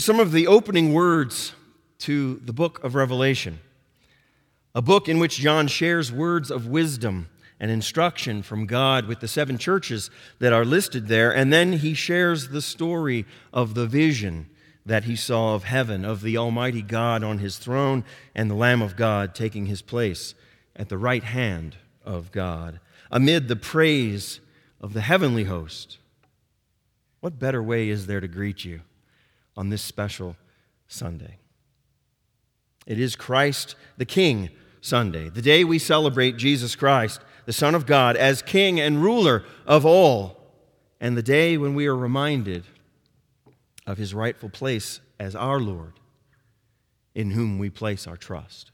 Some of the opening words to the book of Revelation, a book in which John shares words of wisdom and instruction from God with the 7 churches that are listed there, and then he shares the story of the vision that he saw of heaven, of the Almighty God on his throne and the Lamb of God taking his place at the right hand of God, amid the praise of the heavenly host. What better way is there to greet you on this special Sunday? It is Christ the King Sunday, the day we celebrate Jesus Christ, the Son of God, as King and ruler of all, and the day when we are reminded of his rightful place as our Lord, in whom we place our trust.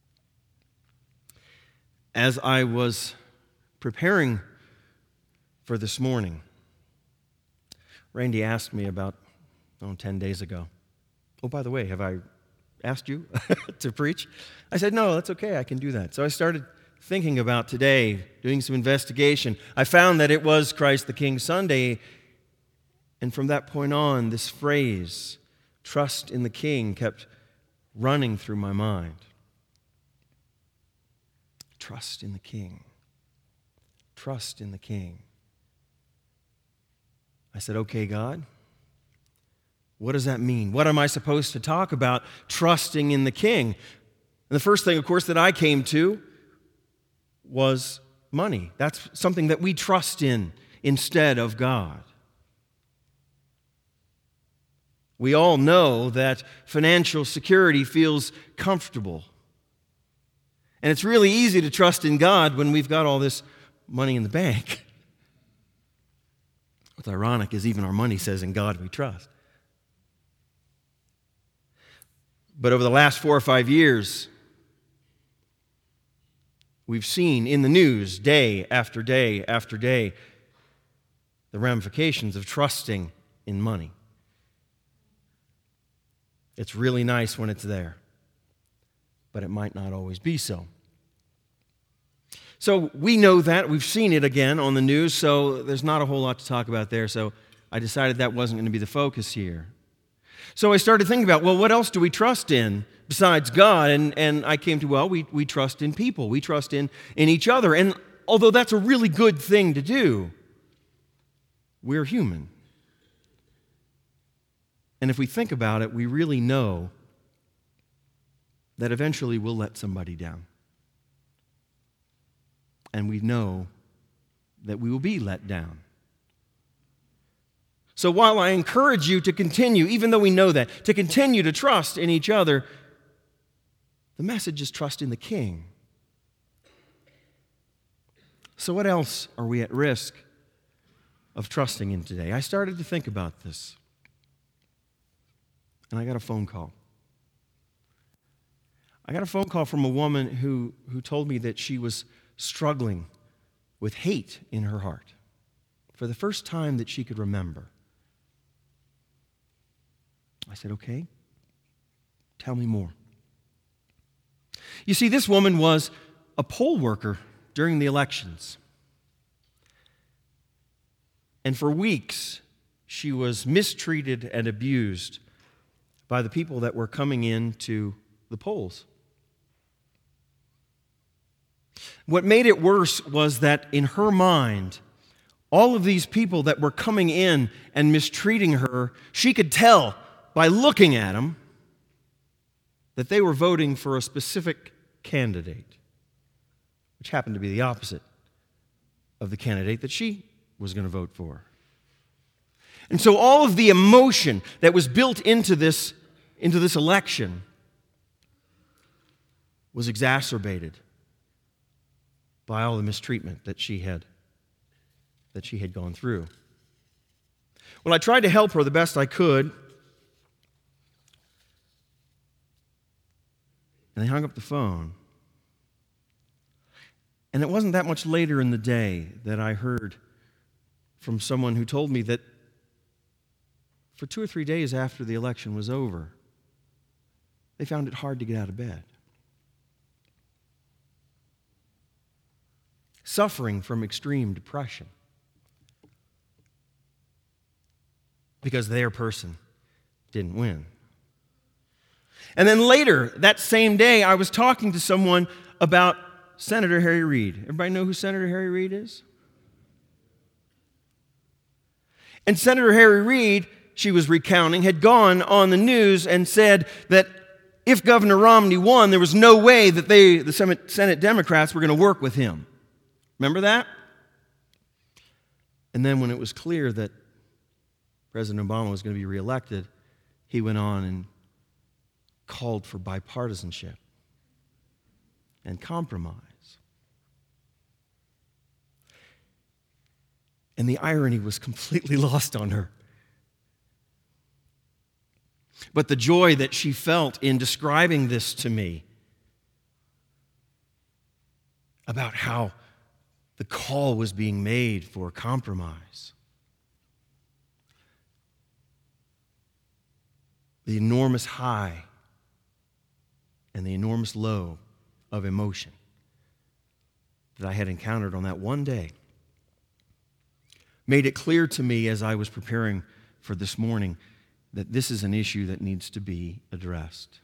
As I was preparing for this morning, Randy asked me about 10 days ago, "Oh, by the way, have I asked you to preach?" I said, "No, that's okay, I can do that." So I started thinking about today, doing some investigation. I found that it was Christ the King Sunday, and from that point on, this phrase, trust in the King, kept running through my mind. Trust in the King. Trust in the King. I said, "Okay, God, what does that mean? What am I supposed to talk about trusting in the King?" And the first thing, of course, that I came to was money. That's something that we trust in instead of God. We all know that financial security feels comfortable. And it's really easy to trust in God when we've got all this money in the bank. What's ironic is even our money says, "In God we trust." But over the last 4 or 5 years, we've seen in the news day after day after day the ramifications of trusting in money. It's really nice when it's there, but it might not always be so. So we know that. We've seen it again on the news, so there's not a whole lot to talk about there, so I decided that wasn't going to be the focus here. So I started thinking about, well, what else do we trust in besides God? And I came to, well, we trust in people. We trust in each other. And although that's a really good thing to do, we're human. And if we think about it, we really know that eventually we'll let somebody down. And we know that we will be let down. So while I encourage you to continue, even though we know that, to continue to trust in each other, the message is trust in the King. So what else are we at risk of trusting in today? I started to think about this, and I got a phone call. I got a phone call from a woman who told me that she was struggling with hate in her heart for the first time that she could remember. I said, "Okay, tell me more." You see, this woman was a poll worker during the elections. And for weeks, she was mistreated and abused by the people that were coming in to the polls. What made it worse was that in her mind, all of these people that were coming in and mistreating her, she could tell by looking at them that they were voting for a specific candidate, which happened to be the opposite of the candidate that she was going to vote for. And so all of the emotion that was built into this election was exacerbated by all the mistreatment that she had gone through. Well, I tried to help her the best I could, and I hung up the phone. And it wasn't that much later in the day that I heard from someone who told me that for 2 or 3 days after the election was over, they found it hard to get out of bed. Suffering from extreme depression because their person didn't win. And then later, that same day, I was talking to someone about Senator Harry Reid. Everybody know who Senator Harry Reid is? And Senator Harry Reid, she was recounting, had gone on the news and said that if Governor Romney won, there was no way that the Senate Democrats were going to work with him. Remember that? And then when it was clear that President Obama was going to be reelected, he went on and called for bipartisanship and compromise. And the irony was completely lost on her. But the joy that she felt in describing this to me about how the call was being made for compromise, the enormous high and the enormous low of emotion that I had encountered on that one day made it clear to me as I was preparing for this morning that this is an issue that needs to be addressed.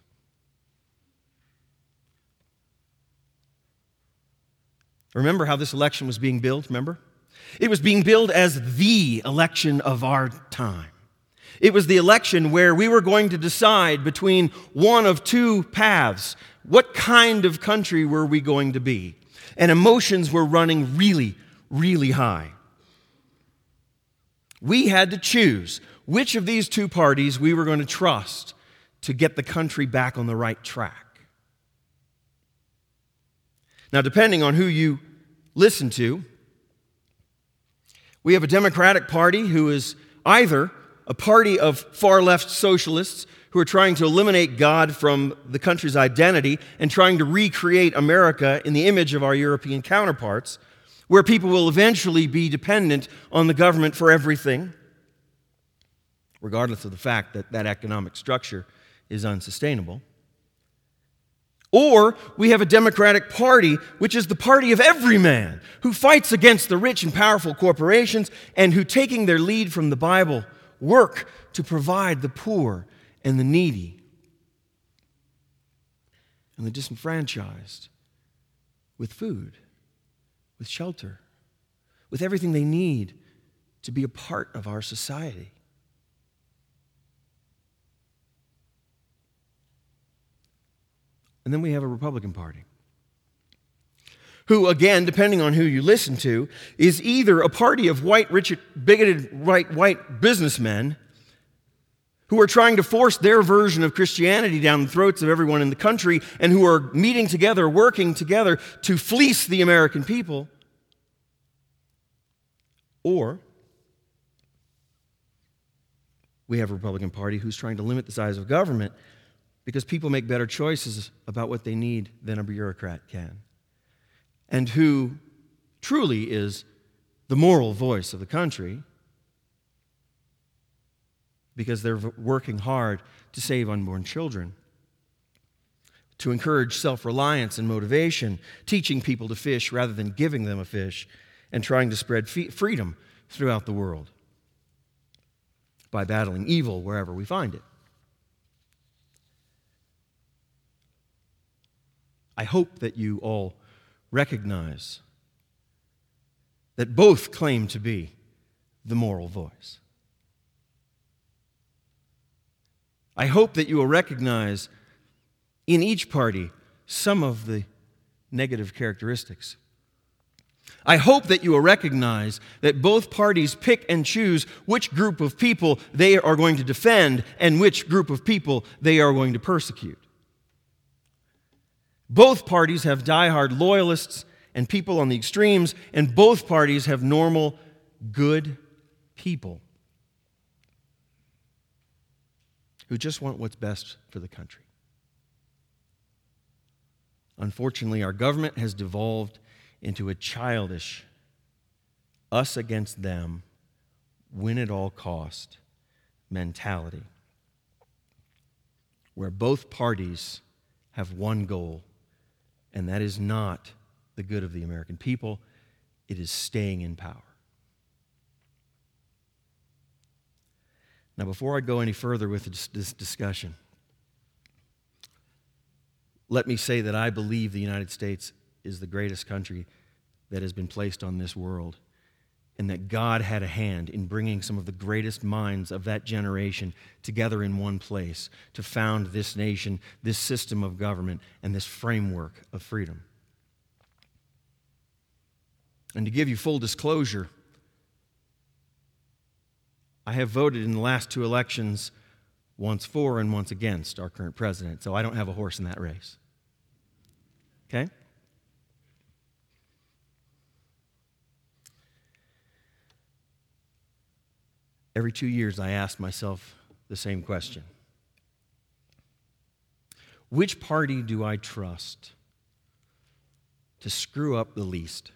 Remember how this election was being billed, remember? It was being billed as the election of our time. It was the election where we were going to decide between one of two paths. What kind of country were we going to be? And emotions were running really, really high. We had to choose which of these two parties we were going to trust to get the country back on the right track. Now, depending on who you listen to, we have a Democratic Party who is either a party of far-left socialists who are trying to eliminate God from the country's identity and trying to recreate America in the image of our European counterparts, where people will eventually be dependent on the government for everything, regardless of the fact that that economic structure is unsustainable. Or we have a Democratic Party, which is the party of every man, who fights against the rich and powerful corporations and who, taking their lead from the Bible, work to provide the poor and the needy and the disenfranchised with food, with shelter, with everything they need to be a part of our society. And then we have a Republican Party, who, again, depending on who you listen to, is either a party of white, rich, bigoted, white businessmen who are trying to force their version of Christianity down the throats of everyone in the country and who are meeting together, working together to fleece the American people, or we have a Republican Party who's trying to limit the size of government because people make better choices about what they need than a bureaucrat can, and who truly is the moral voice of the country because they're working hard to save unborn children, to encourage self-reliance and motivation, teaching people to fish rather than giving them a fish, and trying to spread freedom throughout the world by battling evil wherever we find it. I hope that you all recognize that both claim to be the moral voice. I hope that you will recognize in each party some of the negative characteristics. I hope that you will recognize that both parties pick and choose which group of people they are going to defend and which group of people they are going to persecute. Both parties have diehard loyalists and people on the extremes, and both parties have normal, good people who just want what's best for the country. Unfortunately, our government has devolved into a childish, us against them, win at all cost mentality, where both parties have one goal, and that is not the good of the American people. It is staying in power. Now, before I go any further with this discussion, let me say that I believe the United States is the greatest country that has been placed on this world, and that God had a hand in bringing some of the greatest minds of that generation together in one place to found this nation, this system of government, and this framework of freedom. And to give you full disclosure, I have voted in the last 2 elections once for and once against our current president, so I don't have a horse in that race. Okay? Every 2 years, I ask myself the same question. Which party do I trust to screw up the least?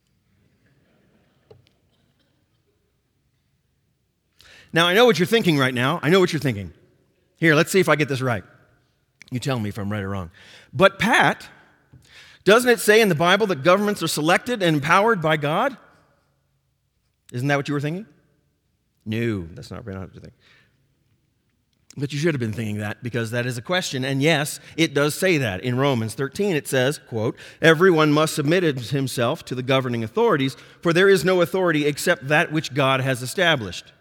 Now, I know what you're thinking right now. I know what you're thinking. Here, let's see if I get this right. You tell me if I'm right or wrong. But Pat, doesn't it say in the Bible that governments are selected and empowered by God? Isn't that what you were thinking? No, that's not what you're thinking. But you should have been thinking that, because that is a question. And yes, it does say that. In Romans 13, it says, quote, "Everyone must submit himself to the governing authorities, for there is no authority except that which God has established."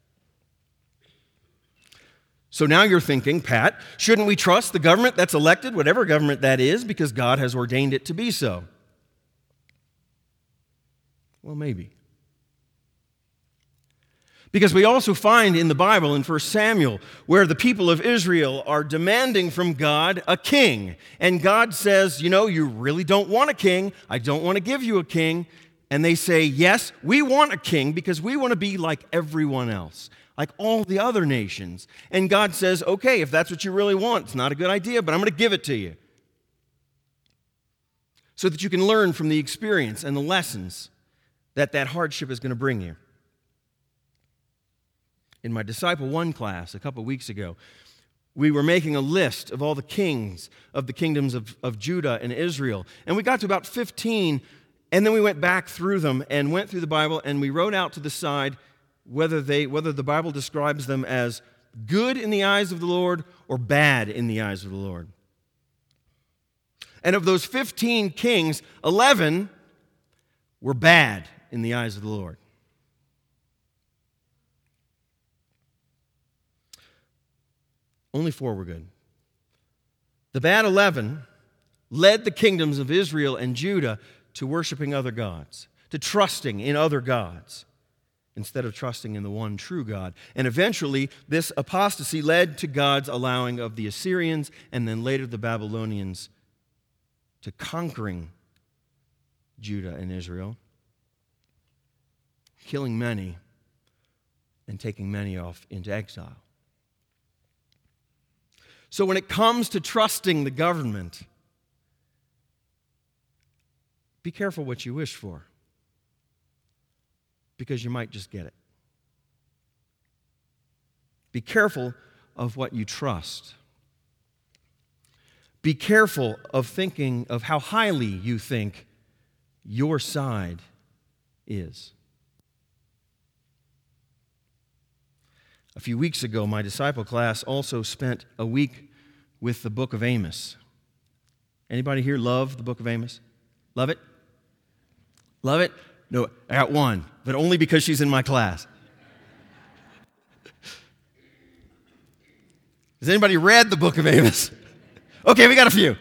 So now you're thinking, Pat, shouldn't we trust the government that's elected, whatever government that is, because God has ordained it to be so? Well, maybe. Because we also find in the Bible, in 1 Samuel, where the people of Israel are demanding from God a king. And God says, you really don't want a king. I don't want to give you a king. And they say, yes, we want a king because we want to be like everyone else, like all the other nations. And God says, okay, if that's what you really want, it's not a good idea, but I'm going to give it to you, so that you can learn from the experience and the lessons that hardship is going to bring you. In my Disciple 1 class a couple weeks ago, we were making a list of all the kings of the kingdoms of Judah and Israel. And we got to about 15, and then we went back through them and went through the Bible, and we wrote out to the side whether the Bible describes them as good in the eyes of the Lord or bad in the eyes of the Lord. And of those 15 kings, 11 were bad in the eyes of the Lord. Only 4 were good. The bad 11 led the kingdoms of Israel and Judah to worshiping other gods, to trusting in other gods, instead of trusting in the one true God. And eventually, this apostasy led to God's allowing of the Assyrians and then later the Babylonians to conquering Judah and Israel, killing many and taking many off into exile. So when it comes to trusting the government, be careful what you wish for, because you might just get it. Be careful of what you trust. Be careful of thinking of how highly you think your side is. A few weeks ago, my disciple class also spent a week with the book of Amos. Anybody here love the book of Amos? Love it? Love it? No, I got one, but only because she's in my class. Has anybody read the book of Amos? Okay, we got a few.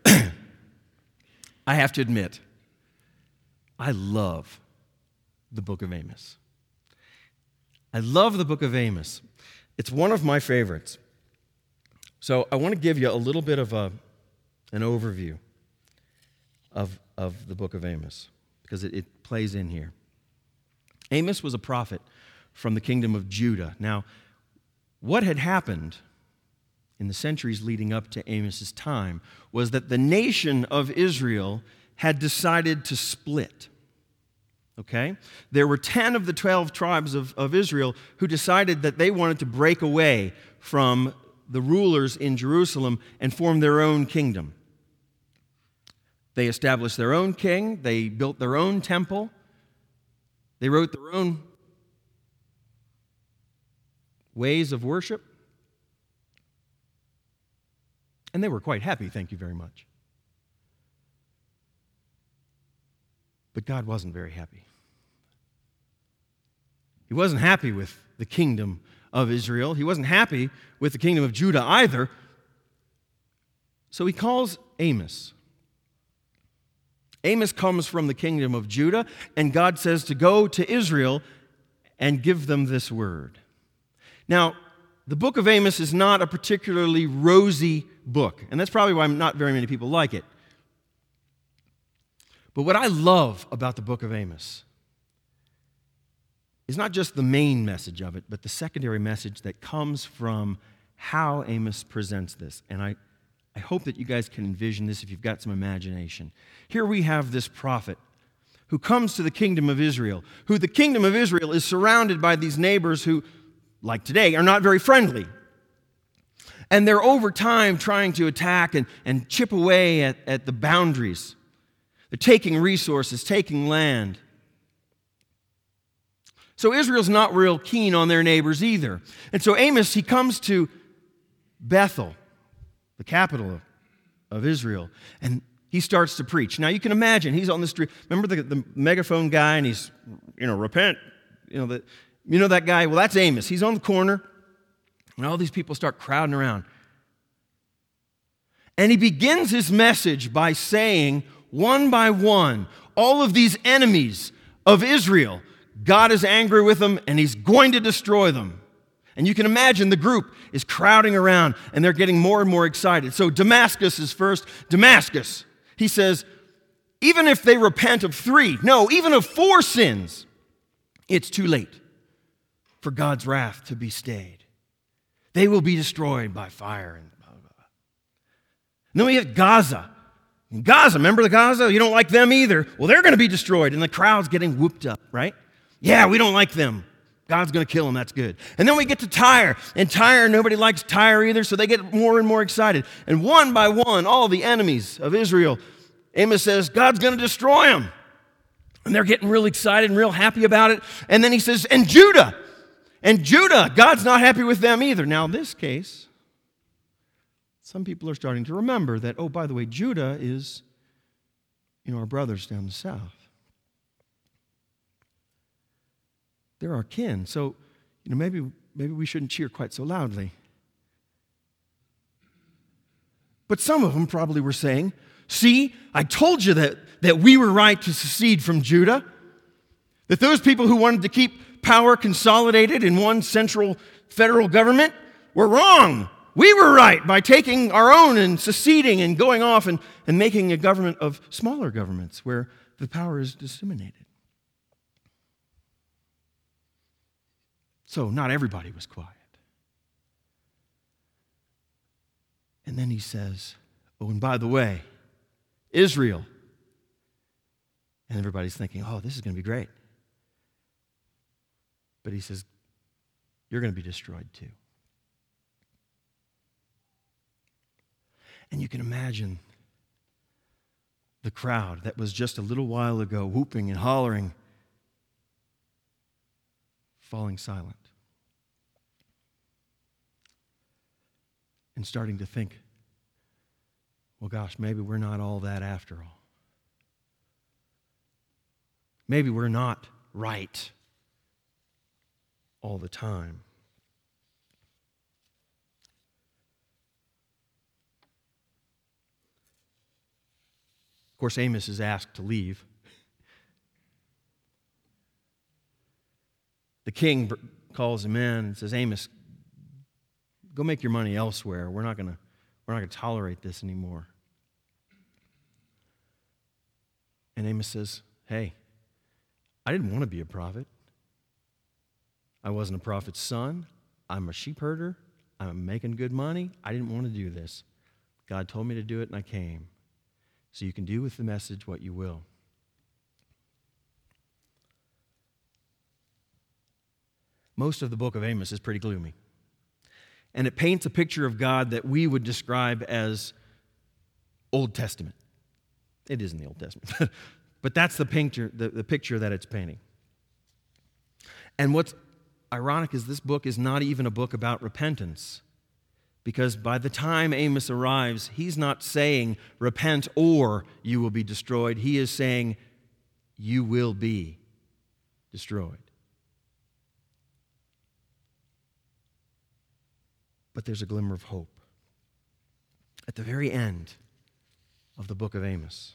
I have to admit, I love the book of Amos. I love the book of Amos. It's one of my favorites. So I want to give you a little bit of an overview of the book of Amos, because it plays in here. Amos was a prophet from the kingdom of Judah. Now, what had happened in the centuries leading up to Amos's time was that the nation of Israel had decided to split. Okay? There were 10 of the 12 tribes of Israel who decided that they wanted to break away from the rulers in Jerusalem and form their own kingdom. They established their own king. They built their own temple. They wrote their own ways of worship. And they were quite happy, thank you very much. But God wasn't very happy. He wasn't happy with the kingdom of Israel. He wasn't happy with the kingdom of Judah either. So he calls Amos. Amos comes from the kingdom of Judah, and God says to go to Israel and give them this word. Now, the book of Amos is not a particularly rosy book, and that's probably why not very many people like it. But what I love about the book of Amos is not just the main message of it, but the secondary message that comes from how Amos presents this. And I hope that you guys can envision this if you've got some imagination. Here we have this prophet who comes to the kingdom of Israel, who the kingdom of Israel is surrounded by these neighbors who, like today, are not very friendly. And they're over time trying to attack and chip away at the boundaries. They're taking resources, taking land. So Israel's not real keen on their neighbors either. And so Amos, he comes to Bethel, the capital of Israel, and he starts to preach. Now you can imagine, he's on the street. Remember the megaphone guy, and he's, repent. That guy? Well, that's Amos. He's on the corner, and all these people start crowding around. And he begins his message by saying, one by one, all of these enemies of Israel, God is angry with them, and he's going to destroy them. And you can imagine the group is crowding around, and they're getting more and more excited. So Damascus is first. Damascus, he says, even if they repent of 3, no, even of 4 sins, it's too late for God's wrath to be stayed. They will be destroyed by fire. And blah, blah, blah. And then we have Gaza. Gaza, remember the Gaza? You don't like them either. Well, they're going to be destroyed, and the crowd's getting whooped up, right? Yeah, we don't like them. God's going to kill them, that's good. And then we get to Tyre, and Tyre, nobody likes Tyre either, so they get more and more excited. And one by one, all the enemies of Israel, Amos says, God's going to destroy them. And they're getting real excited and real happy about it. And then he says, and Judah, God's not happy with them either. Now, in this case, some people are starting to remember that, oh, by the way, Judah is, our brothers down the south. They're our kin. So, maybe we shouldn't cheer quite so loudly. But some of them probably were saying, see, I told you that we were right to secede from Judah, that those people who wanted to keep power consolidated in one central federal government were wrong. We were right by taking our own and seceding and going off and making a government of smaller governments where the power is disseminated. So not everybody was quiet. And then he says, oh, and by the way, Israel. And everybody's thinking, oh, this is going to be great. But he says, you're going to be destroyed too. And you can imagine the crowd that was just a little while ago whooping and hollering, falling silent. And starting to think, well, gosh, maybe we're not all that after all. Maybe we're not right all the time. Of course, Amos is asked to leave. The king calls him in and says, Amos, go make your money elsewhere. We're not going to tolerate this anymore. And Amos says, hey, I didn't want to be a prophet. I wasn't a prophet's son. I'm a sheep herder. I'm making good money. I didn't want to do this. God told me to do it, and I came. So you can do with the message what you will. Most of the book of Amos is pretty gloomy. And it paints a picture of God that we would describe as Old Testament. It is in the Old Testament. But that's the picture that it's painting. And what's ironic is this book is not even a book about repentance. Because by the time Amos arrives, he's not saying, repent or you will be destroyed. He is saying, you will be destroyed. But there's a glimmer of hope. At the very end of the book of Amos,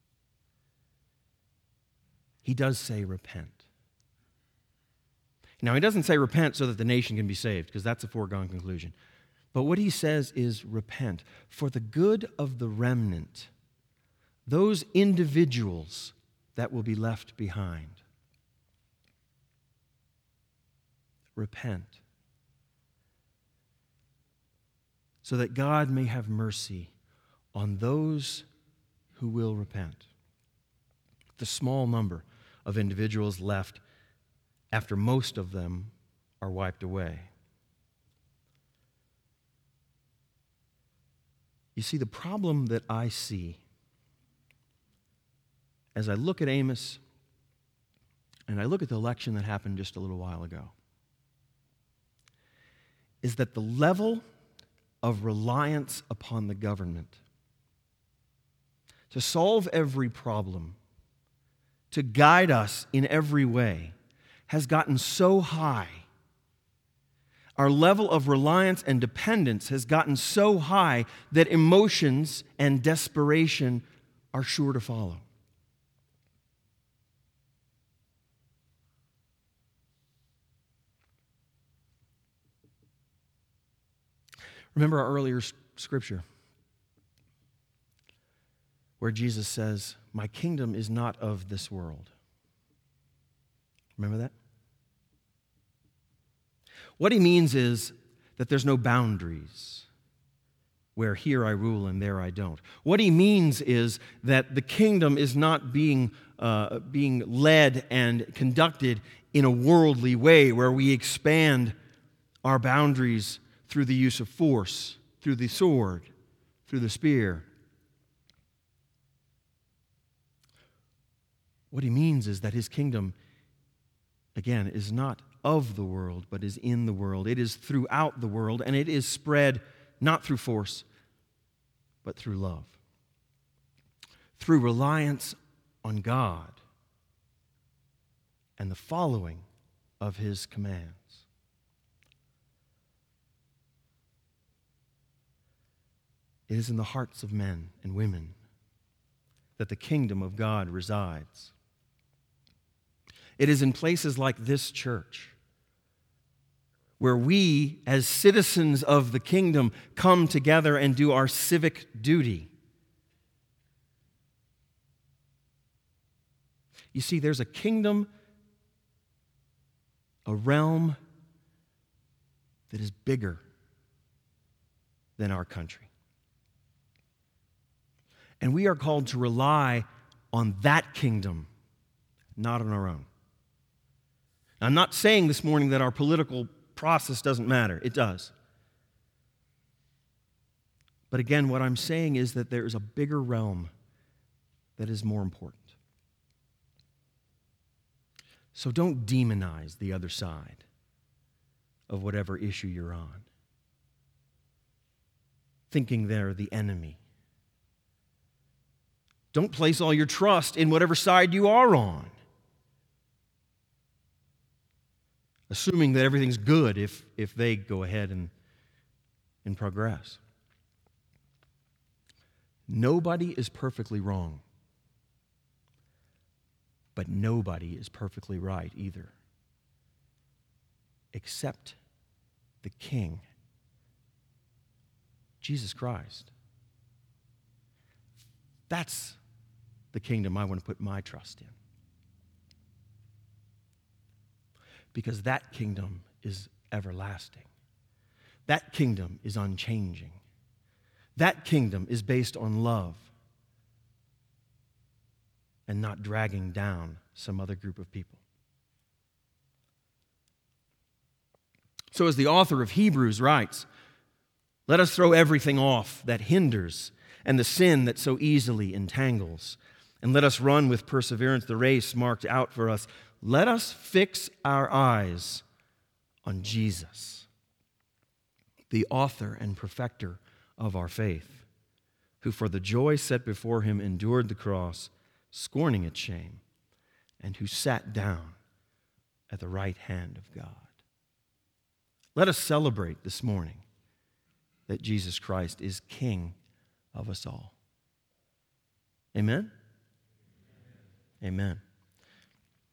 he does say, repent. Now, he doesn't say repent so that the nation can be saved, because that's a foregone conclusion. But what he says is repent for the good of the remnant, those individuals that will be left behind. Repent so that God may have mercy on those who will repent. The small number of individuals left after most of them are wiped away. You see, the problem that I see as I look at Amos and I look at the election that happened just a little while ago is that the level of reliance upon the government to solve every problem, to guide us in every way, has gotten so high. Our level of reliance and dependence has gotten so high that emotions and desperation are sure to follow. Remember our earlier scripture where Jesus says, "My kingdom is not of this world." Remember that? What he means is that there's no boundaries where here I rule and there I don't. What he means is that the kingdom is not being led and conducted in a worldly way where we expand our boundaries through the use of force, through the sword, through the spear. What he means is that his kingdom, again, is not of the world, but is in the world. It is throughout the world, and it is spread not through force, but through love. Through reliance on God and the following of his commands. It is in the hearts of men and women that the kingdom of God resides. It is in places like this church where we, as citizens of the kingdom, come together and do our civic duty. You see, there's a kingdom, a realm that is bigger than our country. And we are called to rely on that kingdom, not on our own. I'm not saying this morning that our political process doesn't matter. It does. But again, what I'm saying is that there is a bigger realm that is more important. So don't demonize the other side of whatever issue you're on, thinking they're the enemy. Don't place all your trust in whatever side you are on, assuming that everything's good if they go ahead and progress. Nobody is perfectly wrong, but nobody is perfectly right either, except the King, Jesus Christ. That's the kingdom I want to put my trust in. Because that kingdom is everlasting. That kingdom is unchanging. That kingdom is based on love and not dragging down some other group of people. So as the author of Hebrews writes, let us throw everything off that hinders and the sin that so easily entangles, and let us run with perseverance the race marked out for us. Let us fix our eyes on Jesus, the author and perfecter of our faith, who for the joy set before him endured the cross, scorning its shame, and who sat down at the right hand of God. Let us celebrate this morning that Jesus Christ is King of us all. Amen? Amen.